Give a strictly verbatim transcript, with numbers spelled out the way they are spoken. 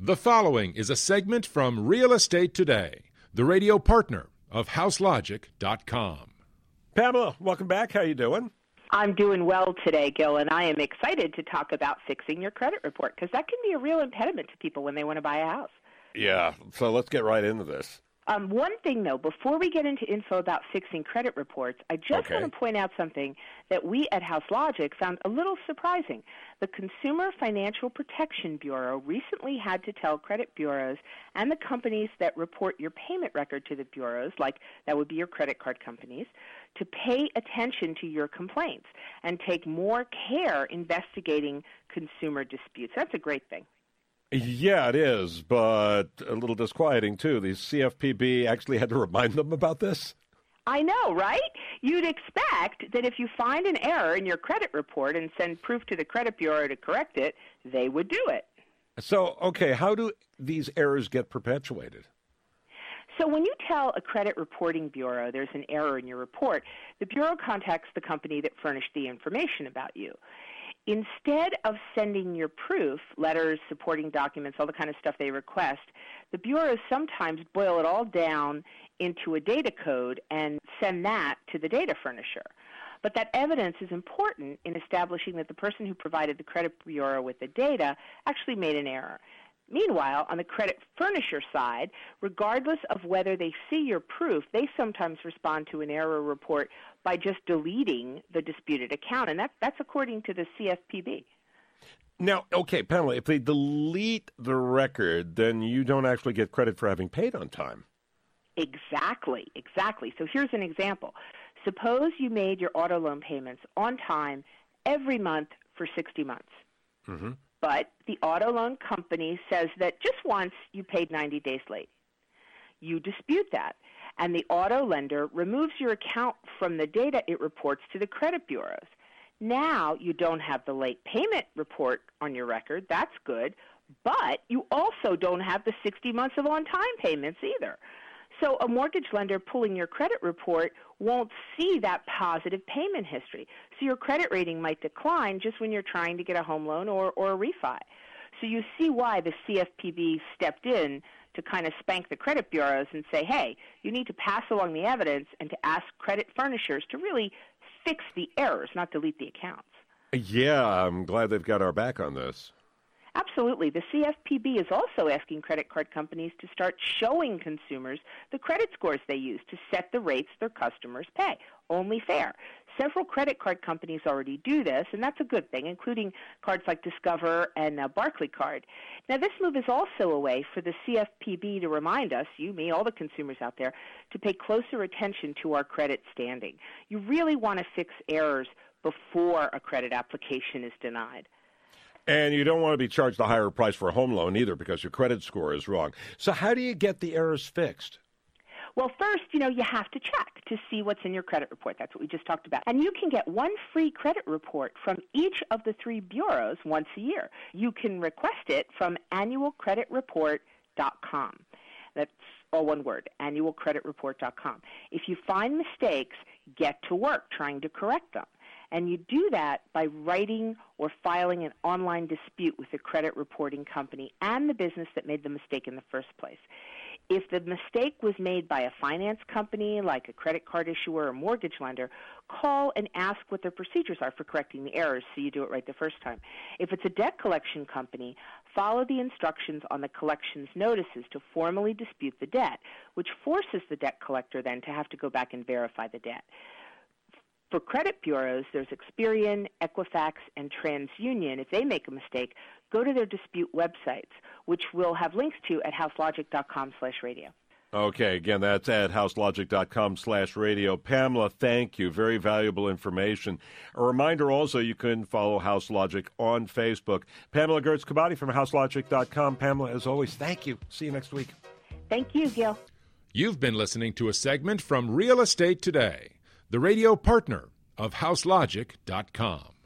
The following is a segment from Real Estate Today, the radio partner of house logic dot com. Pamela, welcome back. How you doing? I'm doing well today, Gil, and I am excited to talk about fixing your credit report because that can be a real impediment to people when they want to buy a house. Yeah, so let's get right into this. Um, one thing, though, before we get into info about fixing credit reports, I just Okay. want to point out something that we at House Logic found a little surprising. The Consumer Financial Protection Bureau recently had to tell credit bureaus and the companies that report your payment record to the bureaus, like that would be your credit card companies, to pay attention to your complaints and take more care investigating consumer disputes. That's a great thing. Yeah, it is, but a little disquieting, too. The C F P B actually had to remind them about this. I know, right? You'd expect that if you find an error in your credit report and send proof to the credit bureau to correct it, they would do it. So, okay, how do these errors get perpetuated? So when you tell a credit reporting bureau there's an error in your report, the bureau contacts the company that furnished the information about you. Instead of sending your proof, letters, supporting documents, all the kind of stuff they request, the bureaus sometimes boil it all down into a data code and send that to the data furnisher. But that evidence is important in establishing that the person who provided the credit bureau with the data actually made an error. Meanwhile, on the credit furnisher side, regardless of whether they see your proof, they sometimes respond to an error report by just deleting the disputed account, and that, that's according to the C F P B. Now, okay, Pamela, if they delete the record, then you don't actually get credit for having paid on time. Exactly, exactly. So here's an example. Suppose you made your auto loan payments on time every month for sixty months. Mm-hmm. But the auto loan company says that just once you paid ninety days late. You dispute that, and the auto lender removes your account from the data it reports to the credit bureaus. Now you don't have the late payment report on your record. That's good, but you also don't have the sixty months of on-time payments either. So a mortgage lender pulling your credit report won't see that positive payment history. So your credit rating might decline just when you're trying to get a home loan or, or a refi. So you see why the C F P B stepped in to kind of spank the credit bureaus and say, hey, you need to pass along the evidence and to ask credit furnishers to really fix the errors, not delete the accounts. Yeah, I'm glad they've got our back on this. Absolutely. The C F P B is also asking credit card companies to start showing consumers the credit scores they use to set the rates their customers pay. Only fair. Several credit card companies already do this, and that's a good thing, including cards like Discover and uh, Barclaycard. Now, this move is also a way for the C F P B to remind us, you, me, all the consumers out there, to pay closer attention to our credit standing. You really want to fix errors before a credit application is denied. And you don't want to be charged a higher price for a home loan either because your credit score is wrong. So how do you get the errors fixed? Well, first, you know, you have to check to see what's in your credit report. That's what we just talked about. And you can get one free credit report from each of the three bureaus once a year. You can request it from annual credit report dot com. That's all one word, annual credit report dot com. If you find mistakes, get to work trying to correct them. And you do that by writing or filing an online dispute with the credit reporting company and the business that made the mistake in the first place. If the mistake was made by a finance company, like a credit card issuer or mortgage lender, call and ask what their procedures are for correcting the errors so you do it right the first time. If it's a debt collection company, follow the instructions on the collections notices to formally dispute the debt, which forces the debt collector then to have to go back and verify the debt. For credit bureaus, there's Experian, Equifax, and TransUnion. If they make a mistake, go to their dispute websites, which we'll have links to at house logic dot com slash radio. Okay, again, that's at house logic dot com slash radio. Pamela, thank you. Very valuable information. A reminder also, you can follow House Logic on Facebook. Pamela Gertz-Kabati from house logic dot com. Pamela, as always, thank you. See you next week. Thank you, Gil. You've been listening to a segment from Real Estate Today, the radio partner of house logic dot com.